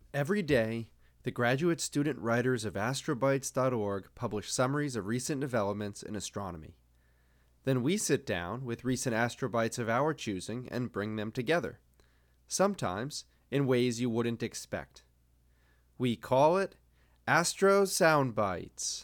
Every day, the graduate student writers of astrobytes.org publish summaries of recent developments in astronomy. Then we sit down with recent astrobytes of our choosing and bring them together, sometimes in ways you wouldn't expect. We call it Astro Soundbites.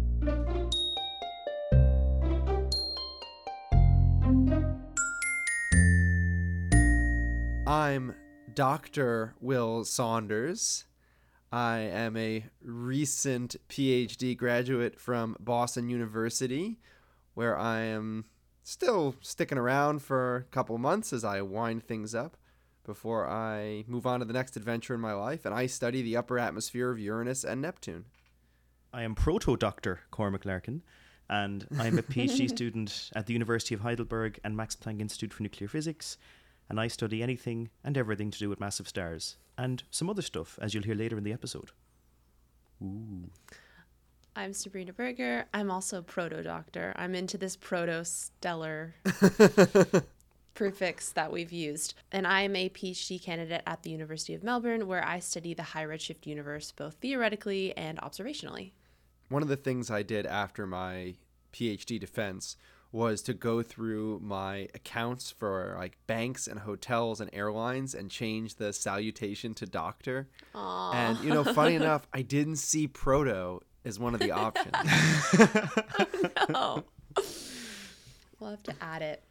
I'm Dr. Will Saunders. I am a recent PhD graduate from Boston University, where I am still sticking around for a couple months as I wind things up before I move on to the next adventure in my life, and I study the upper atmosphere of Uranus and Neptune. I am Proto-Doctor Cormac Larkin, and I'm a PhD student at the University of Heidelberg and Max Planck Institute for Nuclear Physics, and I study anything and everything to do with massive stars, and some other stuff, as you'll hear later in the episode. Ooh. I'm Sabrina Berger. I'm also Proto-Doctor. I'm into this proto-stellar prefix that we've used. And I'm a PhD candidate at the University of Melbourne, where I study the high redshift universe, both theoretically and observationally. One of the things I did after my PhD defense was to go through my accounts for like banks and hotels and airlines and change the salutation to doctor. Aww. And, funny enough, I didn't see proto as one of the options. Oh, no. We'll have to add it.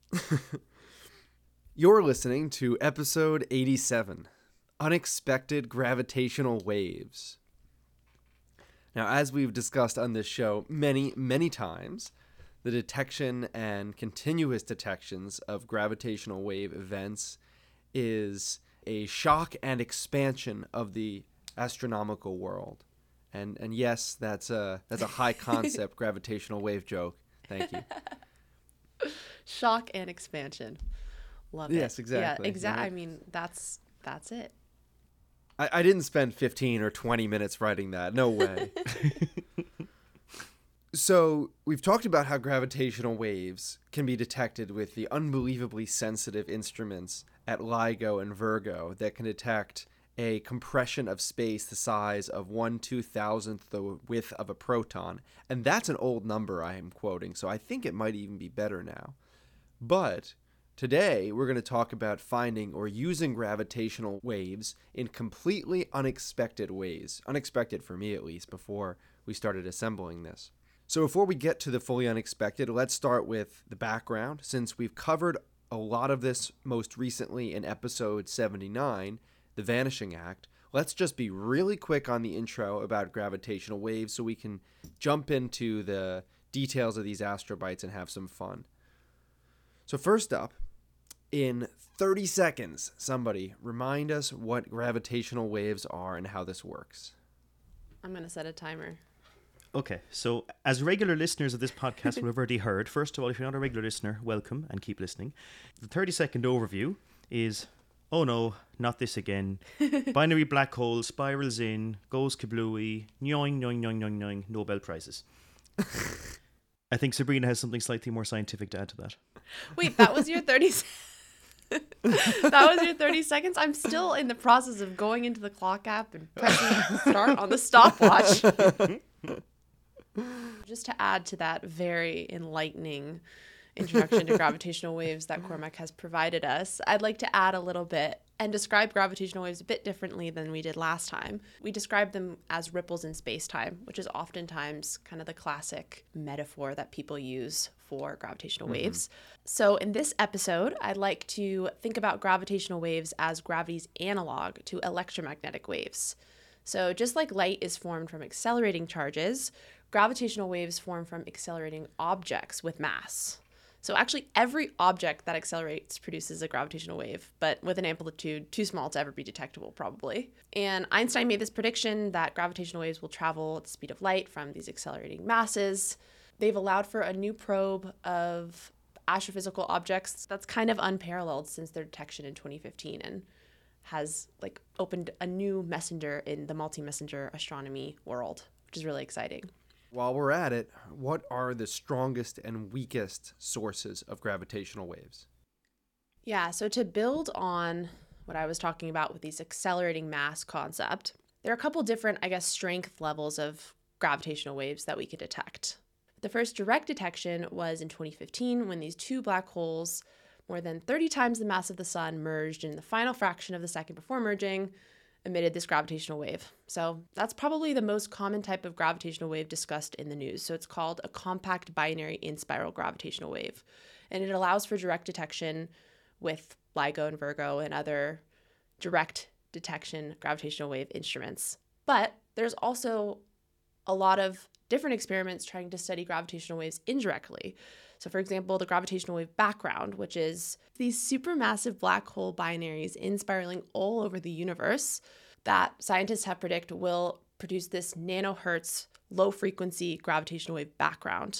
You're listening to episode 87, Unexpected Gravitational Waves. Now, as we've discussed on this show many, many times, the detection and continuous detections of gravitational wave events is a shock and expansion of the astronomical world. And yes, that's a high concept gravitational wave joke. Thank you. Shock and expansion. Love it. Yes, exactly. Yeah, exactly. Right? I mean, that's it. I didn't spend 15 or 20 minutes writing that. No way. So we've talked about how gravitational waves can be detected with the unbelievably sensitive instruments at LIGO and Virgo that can detect a compression of space the size of 1/2000th the width of a proton. And that's an old number I am quoting, so I think it might even be better now. But today we're going to talk about finding or using gravitational waves in completely unexpected ways. Unexpected for me, at least, before we started assembling this. So before we get to the fully unexpected, let's start with the background. Since we've covered a lot of this most recently in episode 79, The Vanishing Act, let's just be really quick on the intro about gravitational waves so we can jump into the details of these astrobytes and have some fun. So first up, in 30 seconds, somebody remind us what gravitational waves are and how this works. I'm going to set a timer. Okay, so as regular listeners of this podcast will have already heard, first of all, if you're not a regular listener, welcome and keep listening. The 30-second overview is, oh no, not this again. Binary black hole spirals in, goes kablooey, nyoing, nyoing, nyoing, nyoing, nyoing, Nobel Prizes. I think Sabrina has something slightly more scientific to add to that. Wait, that was your 30 That was your 30 seconds? I'm still in the process of going into the clock app and pressing start on the stopwatch. Just to add to that very enlightening introduction to gravitational waves that Cormac has provided us, I'd like to add a little bit and describe gravitational waves a bit differently than we did last time. We described them as ripples in space-time, which is oftentimes kind of the classic metaphor that people use for gravitational waves. So in this episode, I'd like to think about gravitational waves as gravity's analog to electromagnetic waves. So just like light is formed from accelerating charges, gravitational waves form from accelerating objects with mass. So actually every object that accelerates produces a gravitational wave, but with an amplitude too small to ever be detectable, probably. And Einstein made this prediction that gravitational waves will travel at the speed of light from these accelerating masses. They've allowed for a new probe of astrophysical objects that's kind of unparalleled since their detection in 2015 and has opened a new messenger in the multi-messenger astronomy world, which is really exciting. While we're at it, what are the strongest and weakest sources of gravitational waves? Yeah, so to build on what I was talking about with these accelerating mass concept, there are a couple different, I guess, strength levels of gravitational waves that we could detect. The first direct detection was in 2015 when these two black holes, more than 30 times the mass of the sun, merged in the final fraction of the second before merging, emitted this gravitational wave. So that's probably the most common type of gravitational wave discussed in the news. So it's called a compact binary in-spiral gravitational wave. And it allows for direct detection with LIGO and Virgo and other direct detection gravitational wave instruments. But there's also a lot of different experiments trying to study gravitational waves indirectly. So for example, the gravitational wave background, which is these supermassive black hole binaries inspiraling all over the universe that scientists have predicted will produce this nanohertz low frequency gravitational wave background.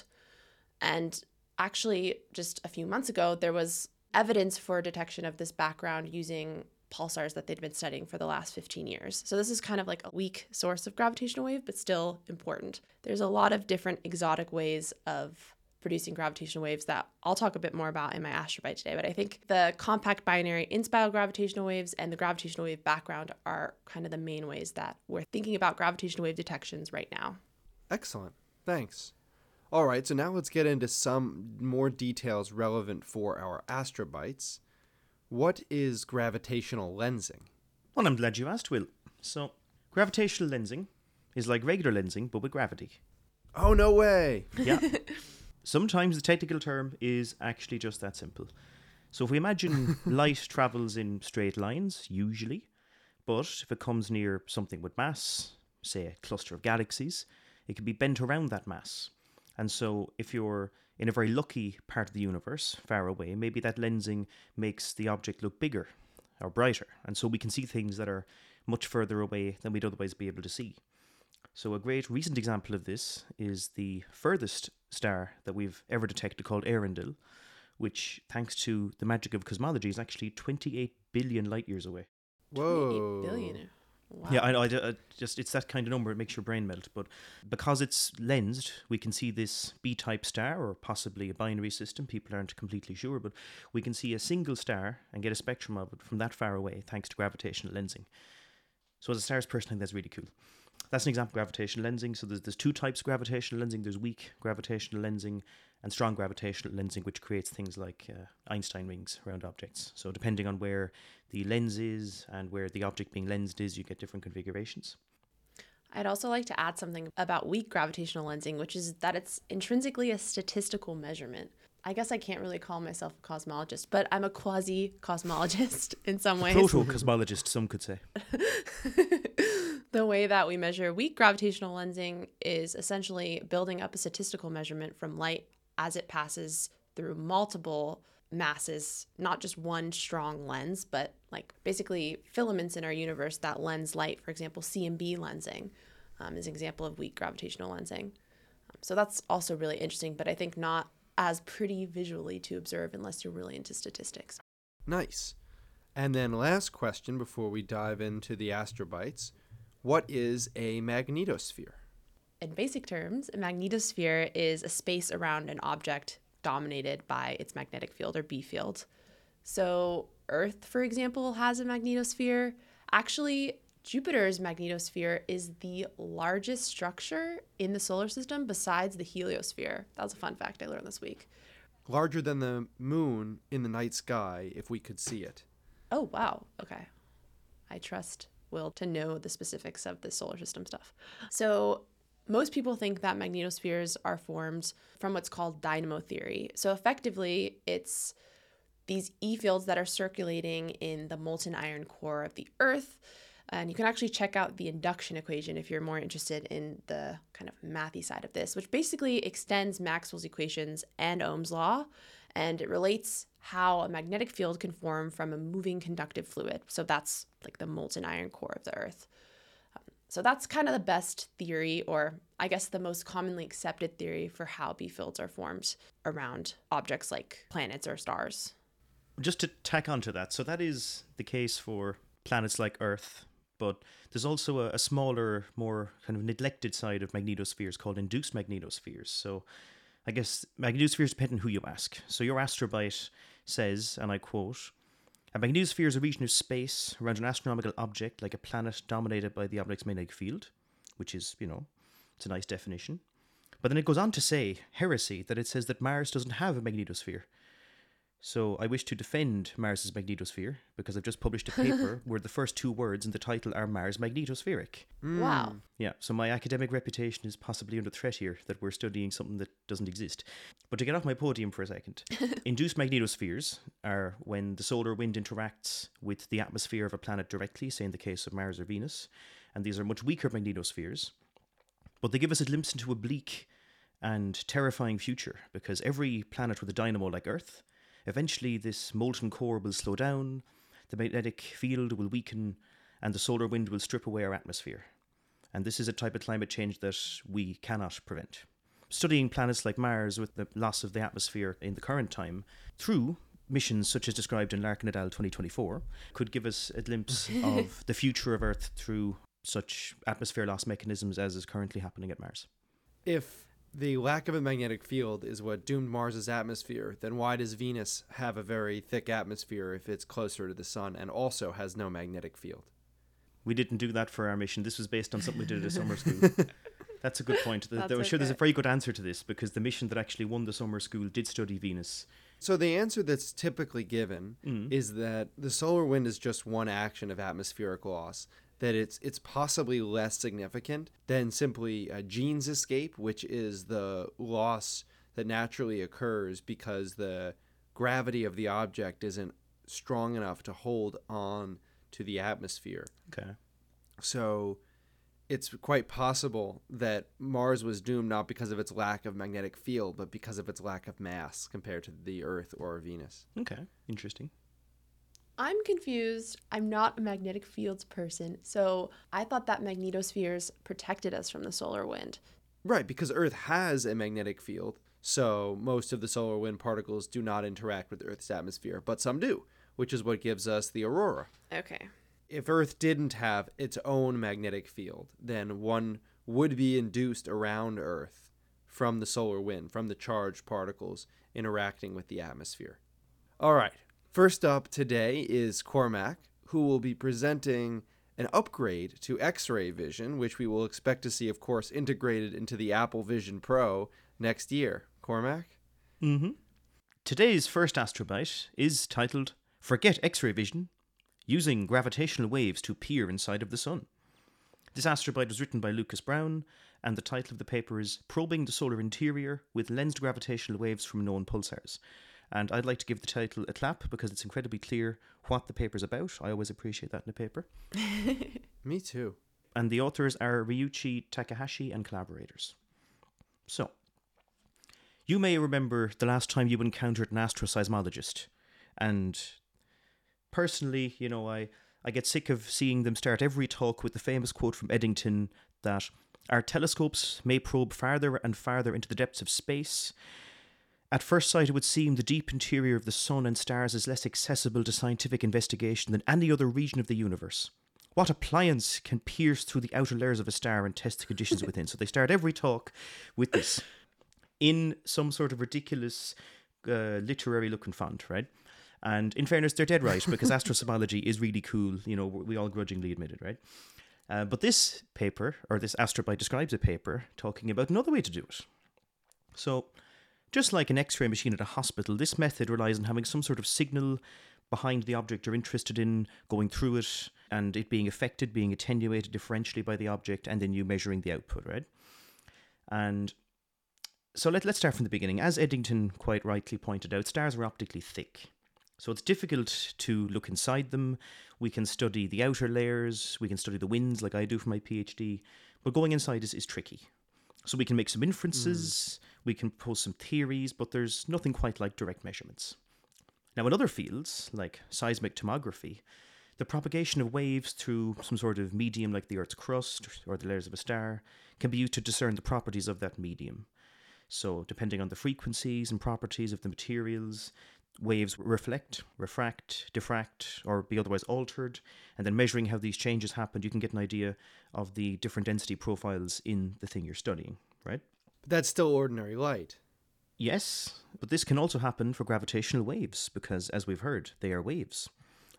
And actually, just a few months ago, there was evidence for detection of this background using pulsars that they'd been studying for the last 15 years. So this is kind of like a weak source of gravitational wave, but still important. There's a lot of different exotic ways of producing gravitational waves that I'll talk a bit more about in my astrobyte today. But I think the compact binary in-spiral gravitational waves and the gravitational wave background are kind of the main ways that we're thinking about gravitational wave detections right now. Excellent. Thanks. All right, so now let's get into some more details relevant for our astrobytes. What is gravitational lensing? Well, I'm glad you asked, Will. So, gravitational lensing is like regular lensing, but with gravity. Oh, no way! Yeah. Sometimes the technical term is actually just that simple. So if we imagine light travels in straight lines, usually, but if it comes near something with mass, say a cluster of galaxies, it can be bent around that mass. And so if you're in a very lucky part of the universe, far away, maybe that lensing makes the object look bigger or brighter. And so we can see things that are much further away than we'd otherwise be able to see. So a great recent example of this is the furthest star that we've ever detected, called Earendel, which, thanks to the magic of cosmology, is actually 28 billion light years away. Whoa. 28 billion. Wow. Yeah, I just it's that kind of number. It makes your brain melt. But because it's lensed, we can see this B-type star, or possibly a binary system. People aren't completely sure, but we can see a single star and get a spectrum of it from that far away, thanks to gravitational lensing. So as a stars person, I think that's really cool. That's an example of gravitational lensing. So there's two types of gravitational lensing. There's weak gravitational lensing and strong gravitational lensing, which creates things like Einstein rings around objects. So depending on where the lens is and where the object being lensed is, you get different configurations. I'd also like to add something about weak gravitational lensing, which is that it's intrinsically a statistical measurement. I guess I can't really call myself a cosmologist, but I'm a quasi-cosmologist in some ways. Proto-cosmologist, some could say. The way that we measure weak gravitational lensing is essentially building up a statistical measurement from light as it passes through multiple masses, not just one strong lens, but like basically filaments in our universe that lens light. For example, CMB lensing is an example of weak gravitational lensing. So that's also really interesting, but I think not as pretty visually to observe unless you're really into statistics. Nice. And then last question before we dive into the astrobytes. What is a magnetosphere? In basic terms, a magnetosphere is a space around an object dominated by its magnetic field or B field. So Earth, for example, has a magnetosphere. Actually, Jupiter's magnetosphere is the largest structure in the solar system besides the heliosphere. That was a fun fact I learned this week. Larger than the moon in the night sky if we could see it. Oh, wow. Okay. I trust Will to know the specifics of the solar system stuff. So most people think that magnetospheres are formed from what's called dynamo theory. So effectively, it's these E fields that are circulating in the molten iron core of the Earth. And you can actually check out the induction equation if you're more interested in the kind of mathy side of this, which basically extends Maxwell's equations and Ohm's law. And it relates how a magnetic field can form from a moving conductive fluid. So that's like the molten iron core of the Earth. So that's kind of the best theory, or I guess the most commonly accepted theory for how B fields are formed around objects like planets or stars. Just to tack onto that, so that is the case for planets like Earth, but there's also a smaller, more kind of neglected side of magnetospheres called induced magnetospheres. So I guess magnetospheres depend on who you ask. So your astrobyte says, and I quote, A magnetosphere is a region of space around an astronomical object like a planet dominated by the object's magnetic field, which is, it's a nice definition. But then it goes on to say, heresy, that it says that Mars doesn't have a magnetosphere. So I wish to defend Mars's magnetosphere because I've just published a paper where the first two words in the title are Mars magnetospheric. Wow. Yeah, so my academic reputation is possibly under threat here, that we're studying something that doesn't exist. But to get off my podium for a second, induced magnetospheres are when the solar wind interacts with the atmosphere of a planet directly, say in the case of Mars or Venus, and these are much weaker magnetospheres, but they give us a glimpse into a bleak and terrifying future, because every planet with a dynamo like Earth, eventually this molten core will slow down, the magnetic field will weaken, and the solar wind will strip away our atmosphere. And this is a type of climate change that we cannot prevent. Studying planets like Mars with the loss of the atmosphere in the current time, through missions such as described in Larkin et al. 2024, could give us a glimpse of the future of Earth through such atmosphere loss mechanisms as is currently happening at Mars. If the lack of a magnetic field is what doomed Mars's atmosphere, then why does Venus have a very thick atmosphere if it's closer to the sun and also has no magnetic field? We didn't do that for our mission. This was based on something we did at a summer school. That's a good point. I'm sure there's a very good answer to this, because the mission that actually won the summer school did study Venus. So the answer that's typically given is that the solar wind is just one action of atmospheric loss, that it's possibly less significant than simply a Jeans escape, which is the loss that naturally occurs because the gravity of the object isn't strong enough to hold on to the atmosphere. Okay. So it's quite possible that Mars was doomed not because of its lack of magnetic field, but because of its lack of mass compared to the Earth or Venus. Okay, interesting. I'm confused. I'm not a magnetic fields person, so I thought that magnetospheres protected us from the solar wind. Right, because Earth has a magnetic field, so most of the solar wind particles do not interact with Earth's atmosphere, but some do, which is what gives us the aurora. Okay. If Earth didn't have its own magnetic field, then one would be induced around Earth from the solar wind, from the charged particles interacting with the atmosphere. All right. First up today is Cormac, who will be presenting an upgrade to X-ray vision, which we will expect to see, of course, integrated into the Apple Vision Pro next year. Cormac? Mm-hmm. Today's first astrobite is titled Forget X-ray Vision, Using Gravitational Waves to Peer Inside of the Sun. This astrobite was written by Lucas Brown, and the title of the paper is Probing the Solar Interior with Lensed Gravitational Waves from Known Pulsars. And I'd like to give the title a clap because it's incredibly clear what the paper's about. I always appreciate that in a paper. Me too. And the authors are Ryuichi Takahashi and collaborators. So, you may remember the last time you encountered an astroseismologist. And personally, I get sick of seeing them start every talk with the famous quote from Eddington that our telescopes may probe farther and farther into the depths of space. At first sight, it would seem the deep interior of the sun and stars is less accessible to scientific investigation than any other region of the universe. What appliance can pierce through the outer layers of a star and test the conditions within? So they start every talk with this in some sort of ridiculous literary-looking font, right? And in fairness, they're dead right, because astroseismology is really cool. We all grudgingly admit it, right? But this paper, or this astrobite, describes a paper talking about another way to do it. So, just like an X-ray machine at a hospital, this method relies on having some sort of signal behind the object you're interested in, going through it, and it being affected, being attenuated differentially by the object, and then you measuring the output, right? And so let's start from the beginning. As Eddington quite rightly pointed out, stars are optically thick. So it's difficult to look inside them. We can study the outer layers, we can study the winds like I do for my PhD, but going inside is tricky. So we can make some inferences, we can pose some theories, but there's nothing quite like direct measurements. Now in other fields, like seismic tomography, the propagation of waves through some sort of medium like the Earth's crust or the layers of a star can be used to discern the properties of that medium. So depending on the frequencies and properties of the materials, waves reflect, refract, diffract, or be otherwise altered, and then measuring how these changes happen, you can get an idea of the different density profiles in the thing you're studying, right? But that's still ordinary light. Yes, but this can also happen for gravitational waves, because, as we've heard, they are waves.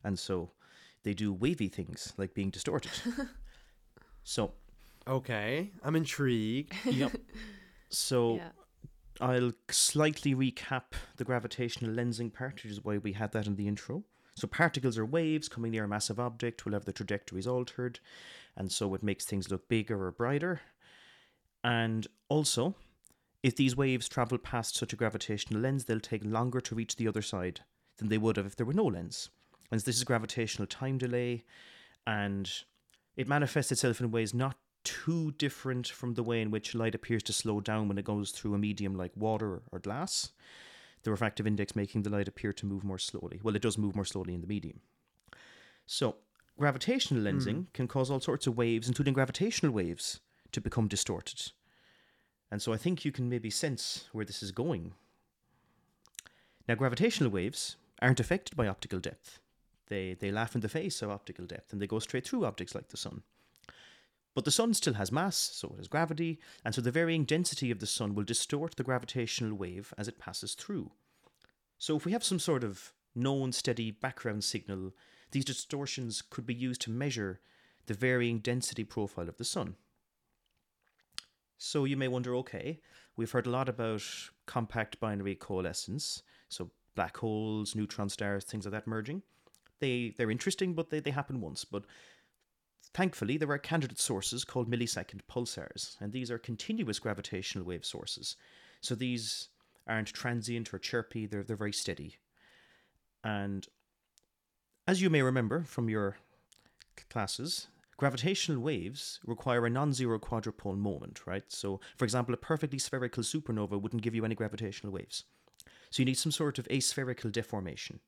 and so they do wavy things like being distorted. So, Okay, I'm intrigued. yep. So Yeah. I'll slightly recap the gravitational lensing part, which is why we had that in the intro. So particles are waves coming near a massive object will have the trajectories altered, and so it makes things look bigger or brighter. And also, if these waves travel past such a gravitational lens, they'll take longer to reach the other side than they would have if there were no lens. And this is gravitational time delay, and it manifests itself in ways not too different from the way in which light appears to slow down when it goes through a medium like water or glass, the refractive index making the light appear to move more slowly. Well, it does move more slowly in the medium. So, gravitational lensing can cause all sorts of waves, including gravitational waves, to become distorted. And so I think you can maybe sense where this is going. Now, gravitational waves aren't affected by optical depth. They laugh in the face of optical depth, and they go straight through objects like the sun. But the sun still has mass, so it has gravity, and so the varying density of the sun will distort the gravitational wave as it passes through. So if we have some sort of known steady background signal, these distortions could be used to measure the varying density profile of the sun. So you may wonder, okay, we've heard a lot about compact binary coalescence, so black holes, neutron stars, things like that merging. They're interesting, but they happen once. But thankfully, there are candidate sources called millisecond pulsars, and these are continuous gravitational wave sources. So these aren't transient or chirpy, they're very steady. And as you may remember from your classes, gravitational waves require a non-zero quadrupole moment, right? So, for example, a perfectly spherical supernova wouldn't give you any gravitational waves. So you need some sort of aspherical deformation.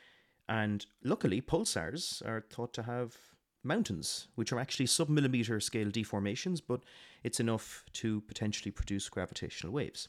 And luckily, pulsars are thought to have mountains, which are actually sub-millimeter scale deformations, but it's enough to potentially produce gravitational waves.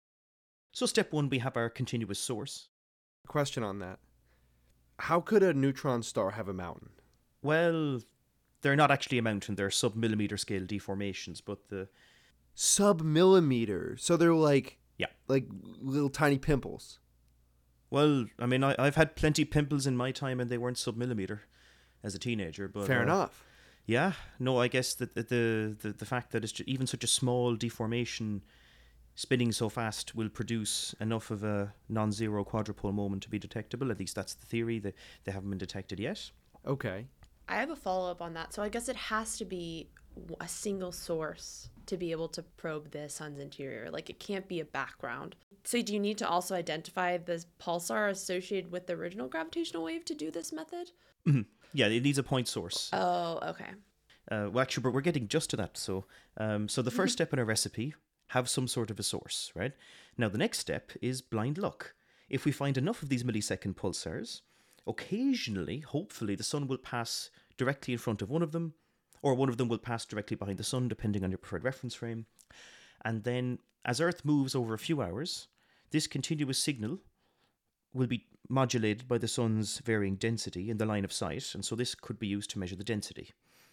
So step one, we have our continuous source. Question on that. How could a neutron star have a mountain? Well, they're not actually a mountain, they're sub-millimeter scale deformations, but the... Sub-millimeter. So they're like little tiny pimples. Well, I mean, I've had plenty pimples in my time and they weren't sub-millimeter as a teenager, but... Fair enough. Yeah, no, I guess that the fact that it's even such a small deformation spinning so fast will produce enough of a non-zero quadrupole moment to be detectable. At least that's the theory. They haven't been detected yet. Okay. I have a follow-up on that. So I guess it has to be a single source to be able to probe the sun's interior. Like, it can't be a background. So do you need to also identify the pulsar associated with the original gravitational wave to do this method? Mm-hmm. Yeah, it needs a point source. Oh, okay. Well, actually, we're getting just to that. So the first step in a recipe, have some sort of a source, right? Now, the next step is blind luck. If we find enough of these millisecond pulsars, occasionally, hopefully, the sun will pass directly in front of one of them, or one of them will pass directly behind the sun, depending on your preferred reference frame. And then, as Earth moves over a few hours, this continuous signal will be modulated by the sun's varying density in the line of sight, and so this could be used to measure the density.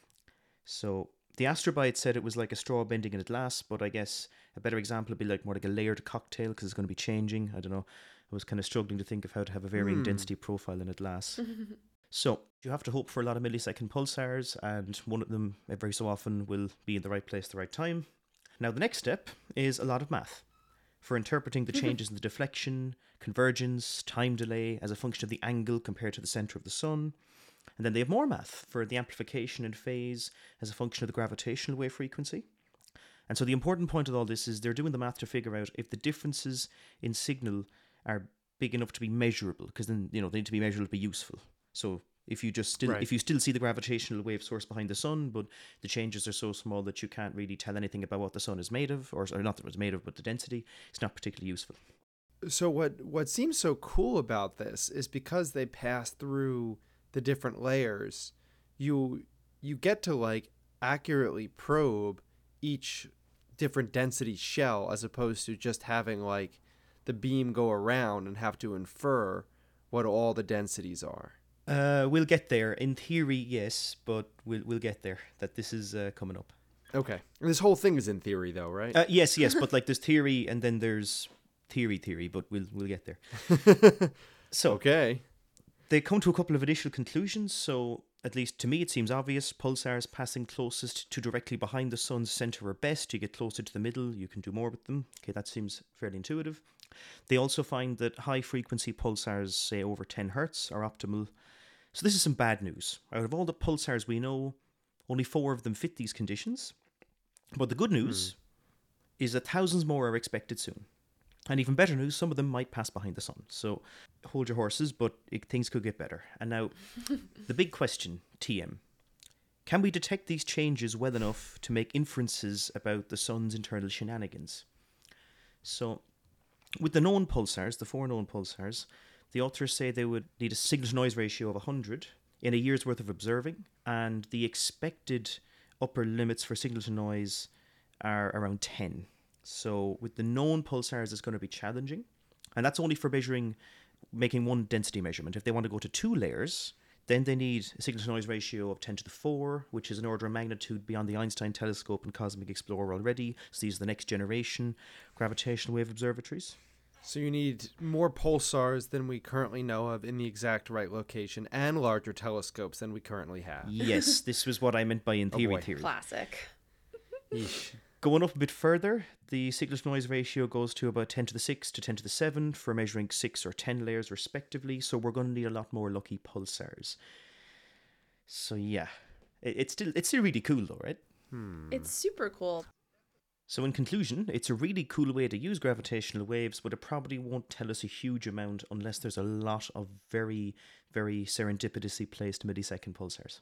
So the astrobite said it was like a straw bending in a glass, but I guess a better example would be more like a layered cocktail, because it's going to be changing. I don't know. I was kind of struggling to think of how to have a varying density profile in a glass. So you have to hope for a lot of millisecond pulsars, and one of them every so often will be in the right place at the right time. Now the next step is a lot of math for interpreting the changes in the deflection, convergence, time delay as a function of the angle compared to the center of the sun. And then they have more math for the amplification and phase as a function of the gravitational wave frequency. And so the important point of all this is they're doing the math to figure out if the differences in signal are big enough to be measurable, because then, they need to be measurable to be useful. So if you still see the gravitational wave source behind the sun, but the changes are so small that you can't really tell anything about what the sun is made of, or not that it's made of, but the density, it's not particularly useful. So what seems so cool about this is because they pass through the different layers, you get to accurately probe each different density shell, as opposed to just having the beam go around and have to infer what all the densities are. We'll get there. In theory, yes, but we'll get there. That this is coming up. Okay. And this whole thing is in theory, though, right? Yes, but there's theory and then there's theory, but we'll get there. So okay. They come to a couple of initial conclusions. So, at least to me, it seems obvious. Pulsars passing closest to directly behind the sun's center are best. You get closer to the middle, you can do more with them. Okay, that seems fairly intuitive. They also find that high frequency pulsars, say over 10 hertz, are optimal. So, this is some bad news. Out of all the pulsars we know, only 4 of them fit these conditions. But the good news is that thousands more are expected soon. And even better news, some of them might pass behind the sun. So hold your horses, but things could get better. And now, the big question, TM. Can we detect these changes well enough to make inferences about the sun's internal shenanigans? So, with the known pulsars, the 4 known pulsars, the authors say they would need a signal-to-noise ratio of 100 in a year's worth of observing, and the expected upper limits for signal-to-noise are around 10. So with the known pulsars, it's going to be challenging. And that's only for making one density measurement. If they want to go to 2 layers, then they need a signal-to-noise ratio of 10 to the 4, which is an order of magnitude beyond the Einstein telescope and Cosmic Explorer already. So these are the next generation gravitational wave observatories. So you need more pulsars than we currently know of in the exact right location and larger telescopes than we currently have. Yes, this was what I meant by in theory. Classic. Yeesh. Going up a bit further, the signal-to-noise ratio goes to about 10 to the 6 to 10 to the 7 for measuring 6 or 10 layers respectively, so we're going to need a lot more lucky pulsars. So yeah, it's still really cool though, right? It's super cool. So in conclusion, it's a really cool way to use gravitational waves, but it probably won't tell us a huge amount unless there's a lot of very, very serendipitously placed millisecond pulsars.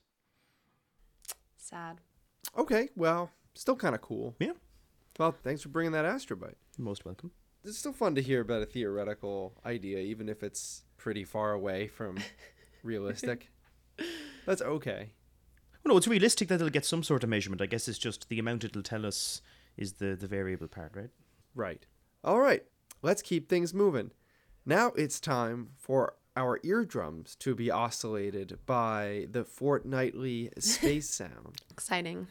Sad. Okay, well, still kind of cool. Yeah. Well, thanks for bringing that astrobite. You're most welcome. It's still fun to hear about a theoretical idea, even if it's pretty far away from realistic. That's okay. Well, no, it's realistic that it'll get some sort of measurement. I guess it's just the amount it'll tell us is the variable part, right? Right. All right, let's keep things moving. Now it's time for our eardrums to be oscillated by the fortnightly space sound. Exciting.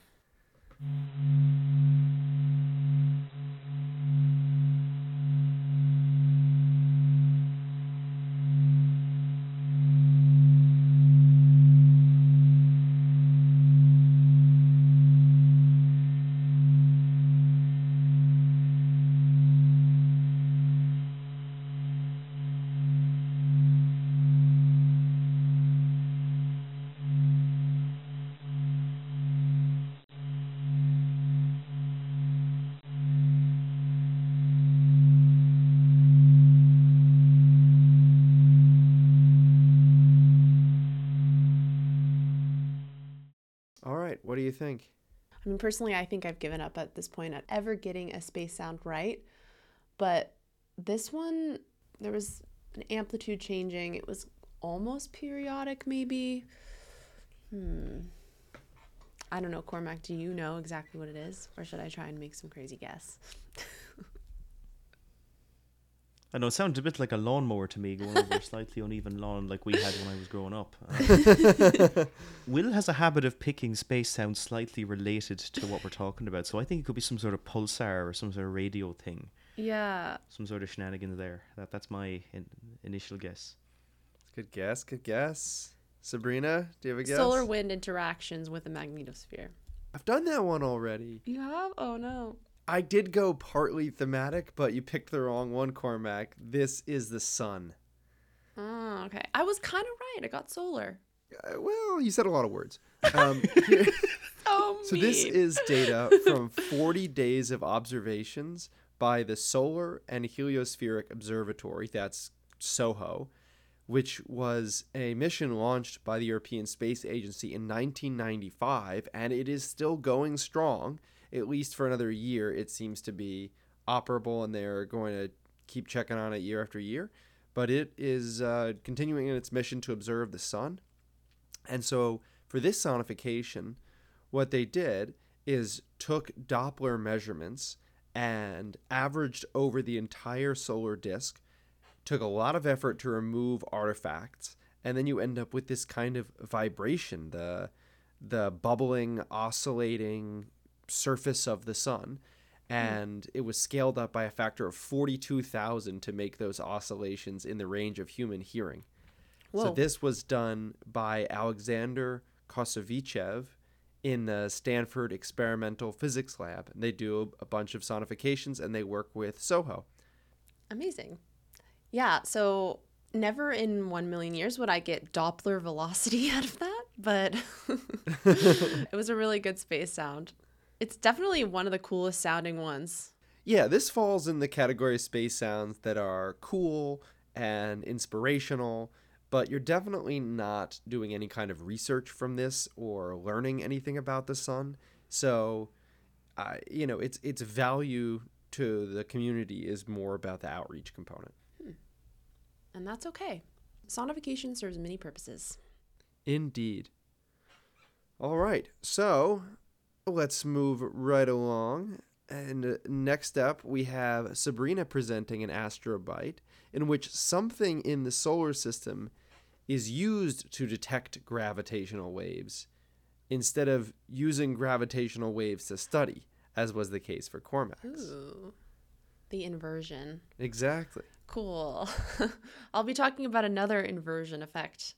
All right, what do you think? I mean, personally, I think I've given up at this point at ever getting a space sound right. But this one, there was an amplitude changing. It was almost periodic, maybe. I don't know, Cormac, do you know exactly what it is? Or should I try and make some crazy guess? I know, it sounded a bit like a lawnmower to me, going over a slightly uneven lawn like we had when I was growing up. Will has a habit of picking space sounds slightly related to what we're talking about, so I think it could be some sort of pulsar or some sort of radio thing. Yeah. Some sort of shenanigans there. That's my initial guess. Good guess, good guess. Sabrina, do you have a guess? Solar wind interactions with a magnetosphere. I've done that one already. You have? Oh, no. I did go partly thematic, but you picked the wrong one, Cormac. This is the sun. Oh, okay. I was kind of right. I got solar. Well, you said a lot of words. Oh, So this is data from 40 days of observations by the Solar and Heliospheric Observatory, that's SOHO, which was a mission launched by the European Space Agency in 1995, and it is still going strong. At least for another year, it seems to be operable, and they're going to keep checking on it year after year. But it is continuing in its mission to observe the sun. And so for this sonification, what they did is took Doppler measurements and averaged over the entire solar disk, took a lot of effort to remove artifacts, and then you end up with this kind of vibration, the bubbling, oscillating surface of the sun. And it was scaled up by a factor of 42,000 to make those oscillations in the range of human hearing. Whoa. So this was done by Alexander Kosovichev in the Stanford Experimental Physics Lab. And they do a bunch of sonifications, and they work with Soho. Amazing. Yeah, so never in 1 million years would I get Doppler velocity out of that, but it was a really good space sound. It's definitely one of the coolest sounding ones. Yeah, this falls in the category of space sounds that are cool and inspirational, but you're definitely not doing any kind of research from this or learning anything about the sun. So, its value to the community is more about the outreach component. And that's okay. Sonification serves many purposes. Indeed. All right, so let's move right along. And next up, we have Sabrina presenting an astrobite in which something in the solar system is used to detect gravitational waves instead of using gravitational waves to study, as was the case for Cormax. Ooh, the inversion. Exactly. Cool. I'll be talking about another inversion effect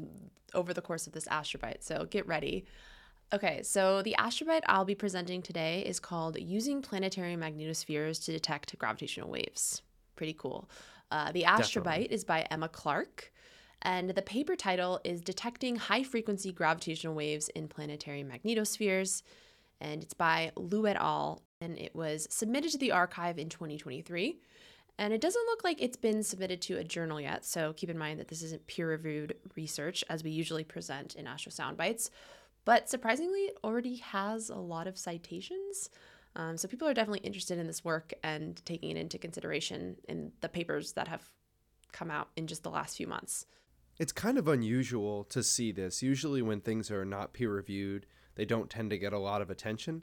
over the course of this astrobite, so get ready. Okay, so the astrobite I'll be presenting today is called Using Planetary Magnetospheres to Detect Gravitational Waves. Pretty cool. The astrobite is by Emma Clark, and the paper title is Detecting High-Frequency Gravitational Waves in Planetary Magnetospheres, and it's by Liu et al., and it was submitted to the archive in 2023. And it doesn't look like it's been submitted to a journal yet, so keep in mind that this isn't peer-reviewed research as we usually present in Astro Soundbites. But surprisingly, it already has a lot of citations. So people are definitely interested in this work and taking it into consideration in the papers that have come out in just the last few months. It's kind of unusual to see this. Usually when things are not peer-reviewed, they don't tend to get a lot of attention.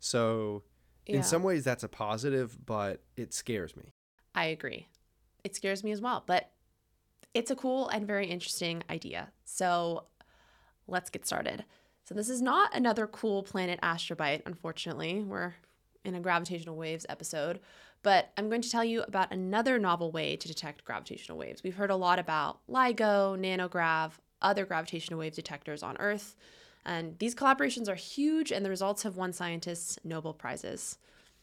So in some ways that's a positive, but it scares me. I agree. It scares me as well, but it's a cool and very interesting idea. So let's get started. So this is not another cool planet astrobite, unfortunately. We're in a gravitational waves episode, but I'm going to tell you about another novel way to detect gravitational waves. We've heard a lot about LIGO, NanoGrav, other gravitational wave detectors on Earth, and these collaborations are huge, and the results have won scientists Nobel Prizes.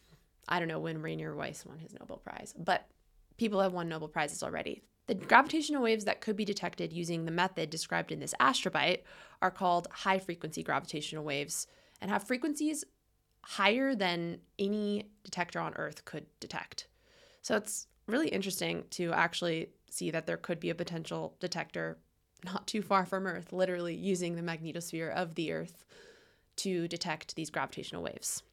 I don't know when Rainier Weiss won his Nobel Prize, but people have won Nobel Prizes already. The gravitational waves that could be detected using the method described in this astrobite are called high-frequency gravitational waves and have frequencies higher than any detector on Earth could detect. So it's really interesting to actually see that there could be a potential detector not too far from Earth, literally using the magnetosphere of the Earth to detect these gravitational waves.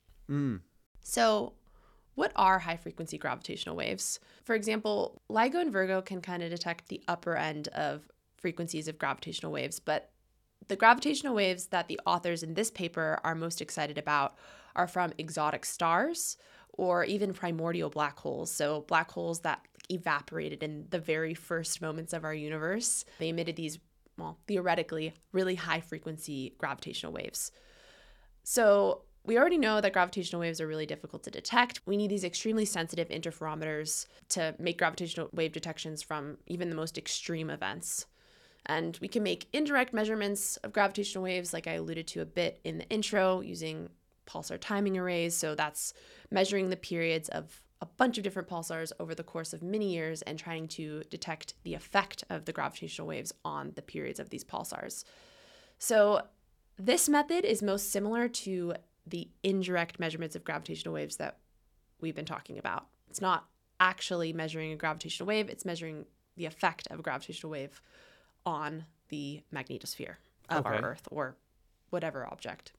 So what are high-frequency gravitational waves? For example, LIGO and Virgo can kind of detect the upper end of frequencies of gravitational waves, but the gravitational waves that the authors in this paper are most excited about are from exotic stars or even primordial black holes. So black holes that evaporated in the very first moments of our universe. They emitted these, well, theoretically, really high-frequency gravitational waves. So we already know that gravitational waves are really difficult to detect. We need these extremely sensitive interferometers to make gravitational wave detections from even the most extreme events. And we can make indirect measurements of gravitational waves, like I alluded to a bit in the intro, using pulsar timing arrays. So that's measuring the periods of a bunch of different pulsars over the course of many years and trying to detect the effect of the gravitational waves on the periods of these pulsars. So this method is most similar to the indirect measurements of gravitational waves that we've been talking about. It's not actually measuring a gravitational wave, it's measuring the effect of a gravitational wave on the magnetosphere of our Earth or whatever object.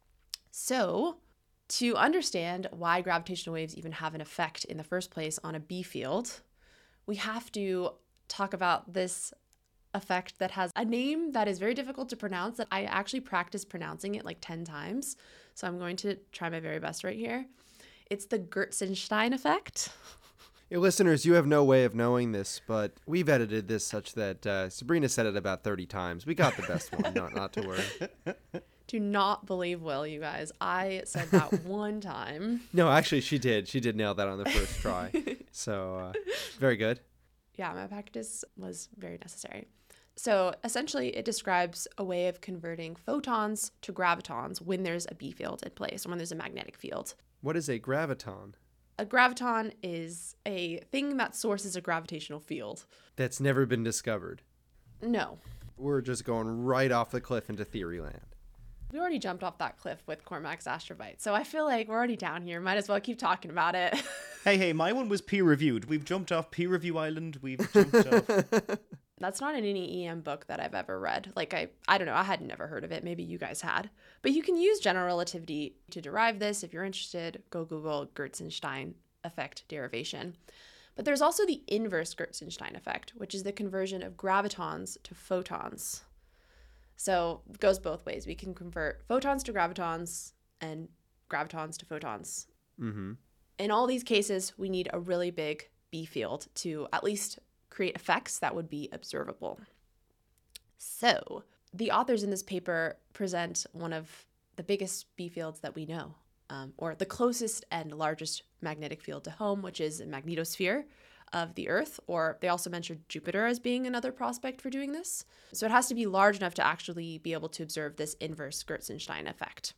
So, to understand why gravitational waves even have an effect in the first place on a B field, we have to talk about this effect that has a name that is very difficult to pronounce, that I actually practiced pronouncing it like 10 times. So I'm going to try my very best right here. It's the Gertsenstein effect. Your listeners, you have no way of knowing this, but we've edited this such that Sabrina said it about 30 times. We got the best one, not to worry. Do not believe Will, you guys. I said that one time. No, actually, she did. She did nail that on the first try. So, very good. Yeah, my practice was very necessary. So essentially, it describes a way of converting photons to gravitons when there's a B field in place, or when there's a magnetic field. What is a graviton? A graviton is a thing that sources a gravitational field. That's never been discovered. No. We're just going right off the cliff into theory land. We already jumped off that cliff with Cormac's Astrovite, so I feel like we're already down here. Might as well keep talking about it. Hey, my one was peer-reviewed. We've jumped off peer review island. We've jumped off... That's not in any EM book that I've ever read. Like, I don't know. I had never heard of it. Maybe you guys had. But you can use general relativity to derive this. If you're interested, go Google Gertzenstein effect derivation. But there's also the inverse Gertzenstein effect, which is the conversion of gravitons to photons. So it goes both ways. We can convert photons to gravitons and gravitons to photons. Mm-hmm. In all these cases, we need a really big B field to at least create effects that would be observable. So the authors in this paper present one of the biggest B fields that we know, or the closest and largest magnetic field to home, which is a magnetosphere of the Earth, or they also mentioned Jupiter as being another prospect for doing this. So it has to be large enough to actually be able to observe this inverse Gertzenstein effect.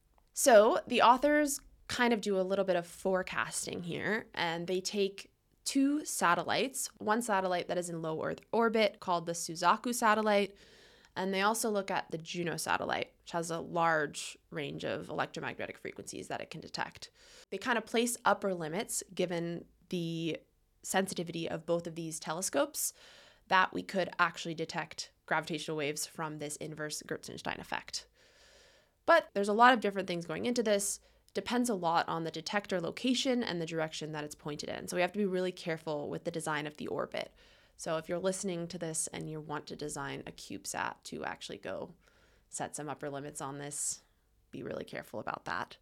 So the authors kind of do a little bit of forecasting here, and they take two satellites, one satellite that is in low Earth orbit called the Suzaku satellite, and they also look at the Juno satellite, which has a large range of electromagnetic frequencies that it can detect. They kind of place upper limits, given the sensitivity of both of these telescopes, that we could actually detect gravitational waves from this inverse Gertzenstein effect. But there's a lot of different things going into this. Depends a lot on the detector location and the direction that it's pointed in. So we have to be really careful with the design of the orbit. So if you're listening to this and you want to design a CubeSat to actually go set some upper limits on this, be really careful about that.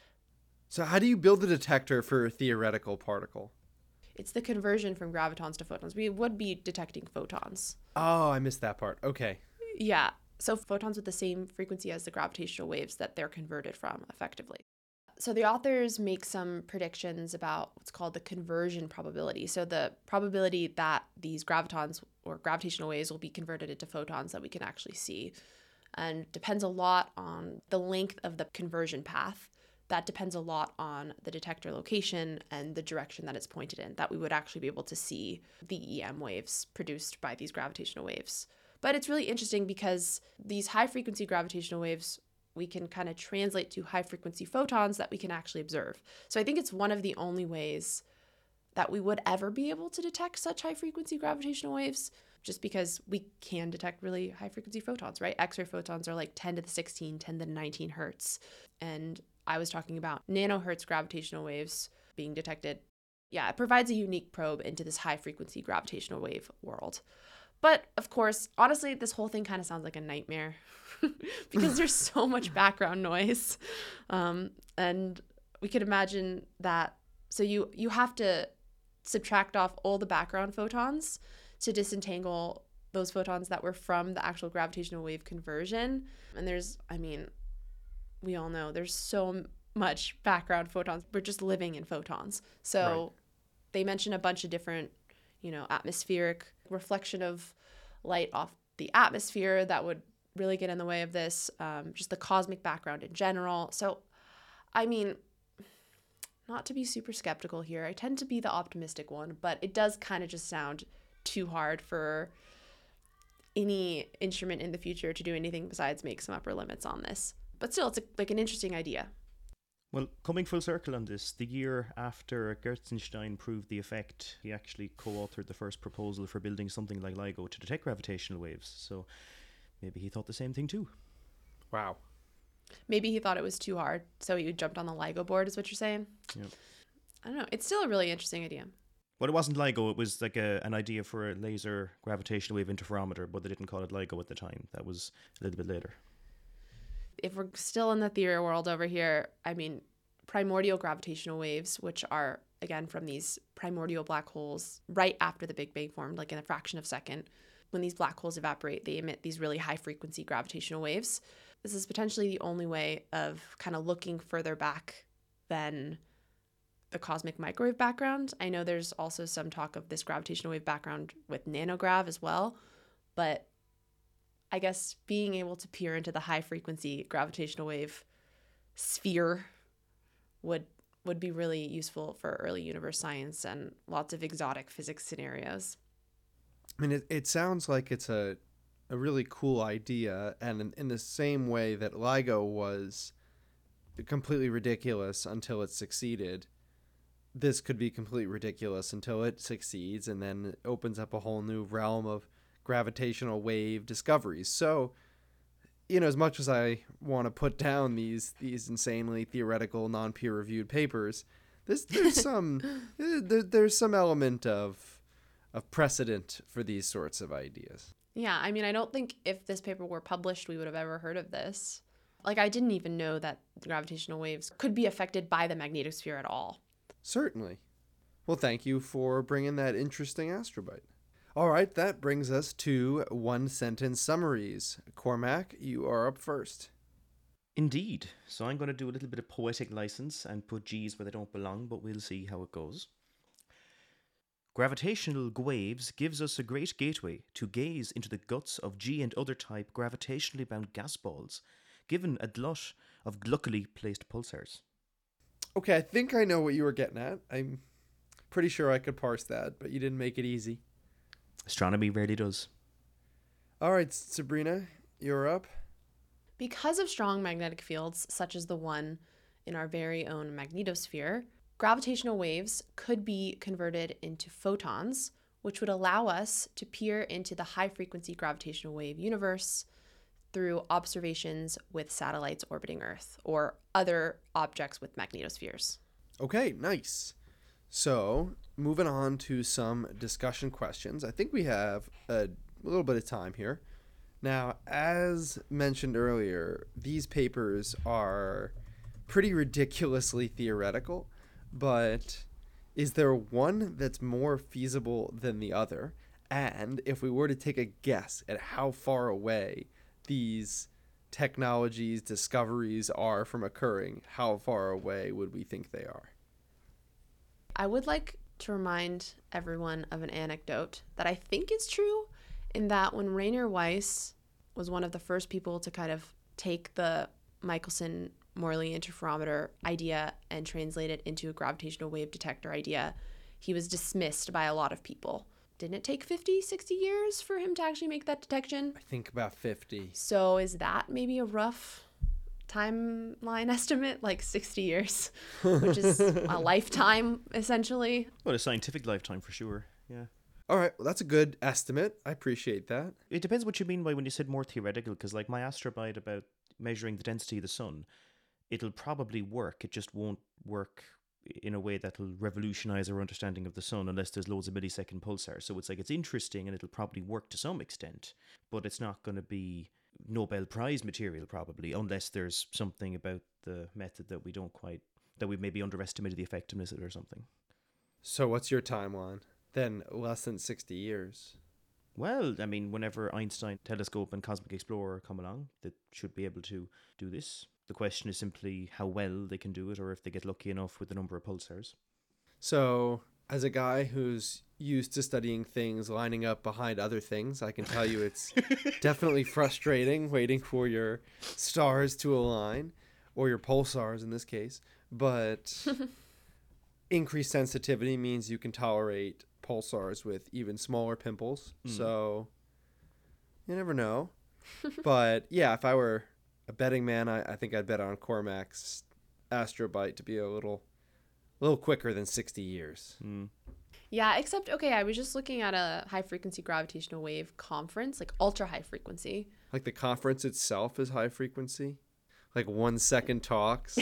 So how do you build a detector for a theoretical particle? It's the conversion from gravitons to photons. We would be detecting photons. Oh, I missed that part. Okay. Yeah. So photons with the same frequency as the gravitational waves that they're converted from effectively. So the authors make some predictions about what's called the conversion probability. So the probability that these gravitons or gravitational waves will be converted into photons that we can actually see, and depends a lot on the length of the conversion path. That depends a lot on the detector location and the direction that it's pointed in, that we would actually be able to see the EM waves produced by these gravitational waves. But it's really interesting because these high frequency gravitational waves we can kind of translate to high frequency photons that we can actually observe. So I think it's one of the only ways that we would ever be able to detect such high frequency gravitational waves, just because we can detect really high frequency photons, right? X-ray photons are like 10 to the 16, 10 to the 19 hertz. And I was talking about nanohertz gravitational waves being detected. Yeah, it provides a unique probe into this high frequency gravitational wave world. But of course, honestly, this whole thing kind of sounds like a nightmare because there's so much background noise. And we could imagine that. So you have to subtract off all the background photons to disentangle those photons that were from the actual gravitational wave conversion. And we all know there's so much background photons. We're just living in photons. So right. They mention a bunch of different, atmospheric reflection of light off the atmosphere that would really get in the way of this, just the cosmic background in general. So, not to be super skeptical here, I tend to be the optimistic one, but it does kind of just sound too hard for any instrument in the future to do anything besides make some upper limits on this. But still, it's an interesting idea. Well, coming full circle on this, the year after Gertzenstein proved the effect, he actually co-authored the first proposal for building something like LIGO to detect gravitational waves. So maybe he thought the same thing too. Wow. Maybe he thought it was too hard, so he jumped on the LIGO board, is what you're saying? Yeah. I don't know. It's still a really interesting idea. But it wasn't LIGO. It was like an idea for a laser gravitational wave interferometer, but they didn't call it LIGO at the time. That was a little bit later. If we're still in the theory world over here, primordial gravitational waves, which are, again, from these primordial black holes right after the Big Bang formed, like in a fraction of a second. When these black holes evaporate, they emit these really high frequency gravitational waves. This is potentially the only way of kind of looking further back than the cosmic microwave background. I know there's also some talk of this gravitational wave background with nanograv as well, but I guess being able to peer into the high frequency gravitational wave sphere would be really useful for early universe science and lots of exotic physics scenarios. I mean, it sounds like it's a really cool idea, and in the same way that LIGO was completely ridiculous until it succeeded, this could be completely ridiculous until it succeeds, and then it opens up a whole new realm of gravitational wave discoveries. So, as much as I want to put down these insanely theoretical, non-peer-reviewed papers, there's some there's some element of precedent for these sorts of ideas. Yeah, I mean, I don't think if this paper were published, we would have ever heard of this. Like, I didn't even know that the gravitational waves could be affected by the magnetosphere at all. Certainly. Well, thank you for bringing that interesting astrobite. All right, that brings us to one-sentence summaries. Cormac, you are up first. Indeed. So I'm going to do a little bit of poetic license and put G's where they don't belong, but we'll see how it goes. Gravitational waves gives us a great gateway to gaze into the guts of G and other type gravitationally bound gas balls, given a glut of luckily placed pulsars. Okay, I think I know what you were getting at. I'm pretty sure I could parse that, but you didn't make it easy. Astronomy rarely does. All right, Sabrina, you're up. Because of strong magnetic fields, such as the one in our very own magnetosphere, gravitational waves could be converted into photons, which would allow us to peer into the high-frequency gravitational wave universe through observations with satellites orbiting Earth or other objects with magnetospheres. Okay, nice. So, moving on to some discussion questions. I think we have a little bit of time here. Now, as mentioned earlier, these papers are pretty ridiculously theoretical, but is there one that's more feasible than the other? And if we were to take a guess at how far away these technologies, discoveries are from occurring, how far away would we think they are? I would like to remind everyone of an anecdote that I think is true, in that when Rainer Weiss was one of the first people to kind of take the Michelson-Morley interferometer idea and translate it into a gravitational wave detector idea, he was dismissed by a lot of people. Didn't it take 50, 60 years for him to actually make that detection? I think about 50. So is that maybe a rough timeline estimate? Like 60 years, which is a lifetime, essentially. Well, a scientific lifetime for sure, yeah. All right, well, that's a good estimate. I appreciate that. It depends what you mean by when you said more theoretical, because like my astrobite about measuring the density of the sun, it'll probably work. It just won't work in a way that'll revolutionize our understanding of the sun unless there's loads of millisecond pulsars. So it's like it's interesting and it'll probably work to some extent, but it's not going to be Nobel Prize material probably, unless there's something about the method that we maybe underestimated the effectiveness of it or something. So what's your timeline? Then less than 60 years. Well, I mean, whenever Einstein Telescope and Cosmic Explorer come along, they should be able to do this. The question is simply how well they can do it, or if they get lucky enough with the number of pulsars. So, as a guy who's used to studying things lining up behind other things, I can tell you it's definitely frustrating waiting for your stars to align, or your pulsars in this case. But increased sensitivity means you can tolerate pulsars with even smaller pimples. So, you never know. But yeah, if I were a betting man, I think I'd bet on Cormac's astrobite to be a little quicker than 60 years. Yeah, except, okay, I was just looking at a high-frequency gravitational wave conference, like ultra-high frequency. Like the conference itself is high frequency? Like 1 second talks?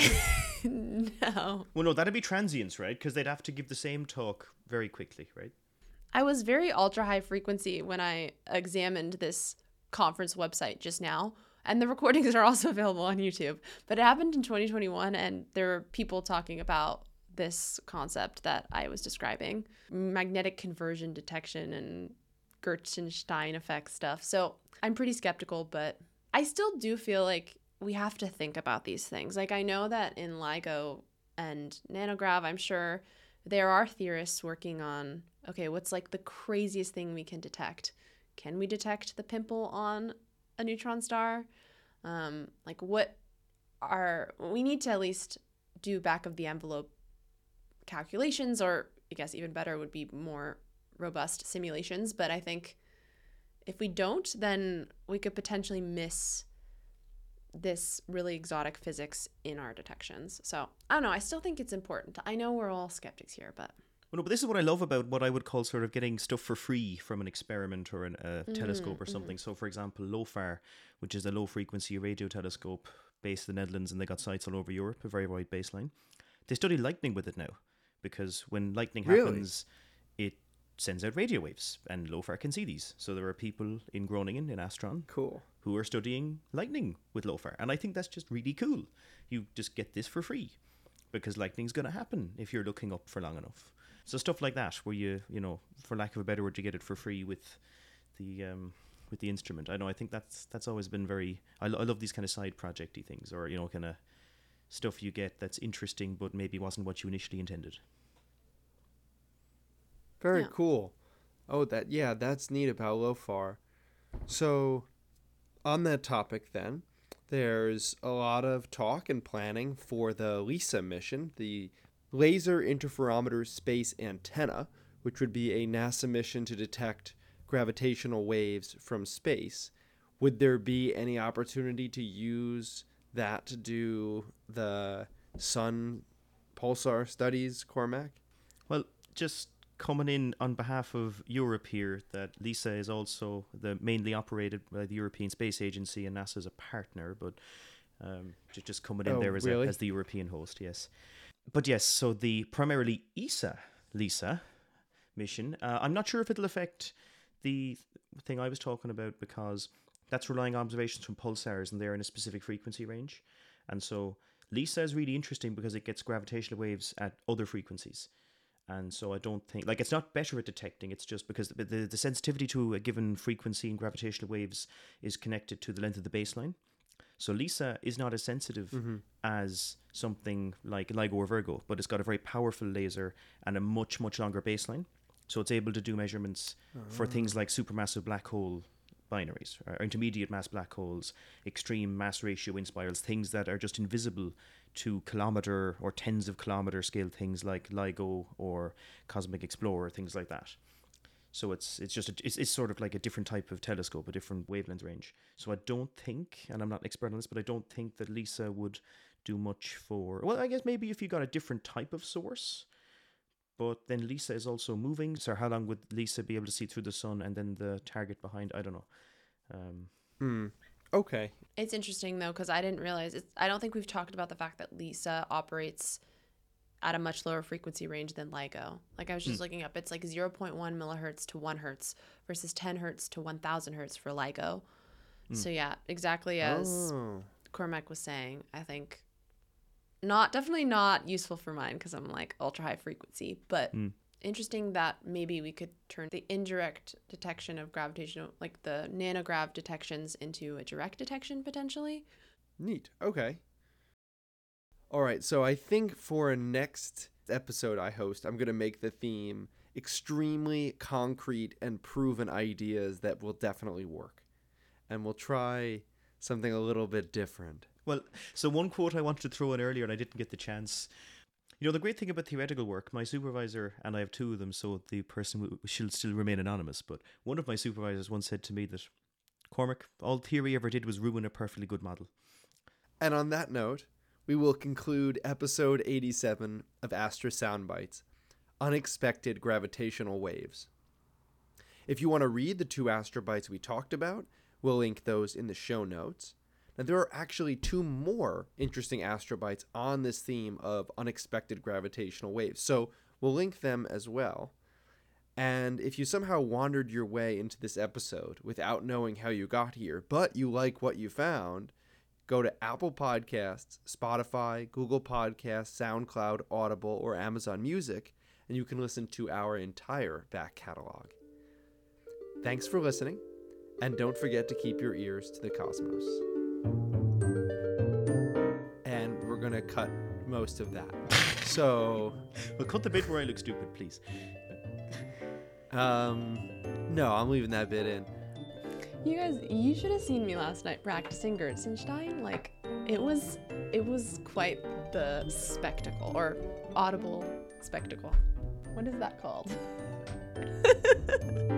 No. Well, no, that'd be transients, right? Because they'd have to give the same talk very quickly, right? I was very ultra-high frequency when I examined this conference website just now. And the recordings are also available on YouTube. But it happened in 2021, and there were people talking about this concept that I was describing, magnetic conversion detection and Gertenstein effect stuff. So I'm pretty skeptical, but I still do feel like we have to think about these things. Like, I know that in LIGO and Nanograv, I'm sure there are theorists working on, okay, what's like the craziest thing we can detect? Can we detect the pimple on a neutron star? Like we need to at least do back of the envelope calculations, or I guess even better would be more robust simulations. But I think if we don't, then we could potentially miss this really exotic physics in our detections. So I don't know. I still think it's important. I know we're all skeptics here, but. Well, no, but this is what I love about what I would call sort of getting stuff for free from an experiment or a telescope or something. So, for example, LOFAR, which is a low-frequency radio telescope based in the Netherlands, and they got sites all over Europe, a very wide baseline. They study lightning with it now, because when lightning happens, it sends out radio waves, and LOFAR can see these. So there are people in Groningen, in Astron, who are studying lightning with LOFAR. And I think that's just really cool. You just get this for free, because lightning's going to happen if you're looking up for long enough. So stuff like that, where you know, for lack of a better word, you get it for free with the instrument. I think that's always been very. I love these kind of side projecty things, or kind of stuff you get that's interesting, but maybe wasn't what you initially intended. Very cool. Oh, that's neat about LOFAR. So, on that topic, then, there's a lot of talk and planning for the LISA mission, the Laser Interferometer Space Antenna, which would be a NASA mission to detect gravitational waves from space. Would there be any opportunity to use that to do the sun pulsar studies, Cormac? Well, just coming in on behalf of Europe here, that LISA is also mainly operated by the European Space Agency, and NASA is a partner, but just coming in there as the European host, yes. But yes, so the primarily LISA mission, I'm not sure if it'll affect the thing I was talking about, because that's relying on observations from pulsars, and they're in a specific frequency range. And so LISA is really interesting because it gets gravitational waves at other frequencies. And so I don't think, it's not better at detecting, it's just because the sensitivity to a given frequency in gravitational waves is connected to the length of the baseline. So LISA is not as sensitive as something like LIGO or Virgo, but it's got a very powerful laser and a much, much longer baseline. So it's able to do measurements for things like supermassive black hole binaries, or intermediate mass black holes, extreme mass ratio wind spirals, things that are just invisible to kilometer or tens of kilometer scale things like LIGO or Cosmic Explorer, things like that. So it's sort of like a different type of telescope, a different wavelength range. So I don't think, and I'm not an expert on this, but I don't think that LISA would do much for. Well, I guess maybe if you got a different type of source, but then LISA is also moving. So how long would LISA be able to see through the sun and then the target behind? I don't know. Okay. It's interesting though, because I didn't realize I don't think we've talked about the fact that LISA operates at a much lower frequency range than LIGO. I was just looking up, it's 0.1 millihertz to 1 hertz versus 10 hertz to 1000 hertz for LIGO. So yeah, exactly as Cormac was saying, I think definitely not useful for mine because I'm ultra high frequency, but interesting that maybe we could turn the indirect detection of gravitational, the nanograv detections, into a direct detection potentially. Neat. Okay. All right, so I think for a next episode I host, I'm going to make the theme extremely concrete and proven ideas that will definitely work. And we'll try something a little bit different. Well, so one quote I wanted to throw in earlier and I didn't get the chance. The great thing about theoretical work, my supervisor, and I have two of them, so the person should still remain anonymous, but one of my supervisors once said to me that, Cormac, all theory ever did was ruin a perfectly good model. And on that note, we will conclude episode 87 of Astra Soundbites, Unexpected Gravitational Waves. If you want to read the 2 Astrobites we talked about, we'll link those in the show notes. Now, there are actually 2 more interesting Astrobites on this theme of unexpected gravitational waves, so we'll link them as well. And if you somehow wandered your way into this episode without knowing how you got here, but you like what you found, go to Apple Podcasts, Spotify, Google Podcasts, SoundCloud, Audible, or Amazon Music, and you can listen to our entire back catalog. Thanks for listening, and don't forget to keep your ears to the cosmos. And we're going to cut most of that. So... Well, cut the bit where I look stupid, please. No, I'm leaving that bit in. You guys, you should have seen me last night practicing Gertzenstein. Like, it was quite the spectacle, or audible spectacle. What is that called?